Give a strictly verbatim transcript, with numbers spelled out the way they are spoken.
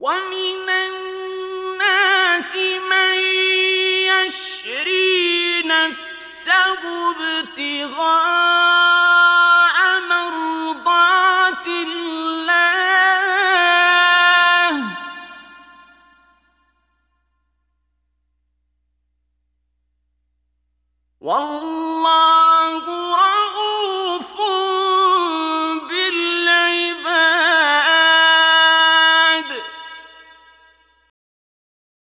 ومن الناس من يشري نفسه ابتغاء مرضات الله والله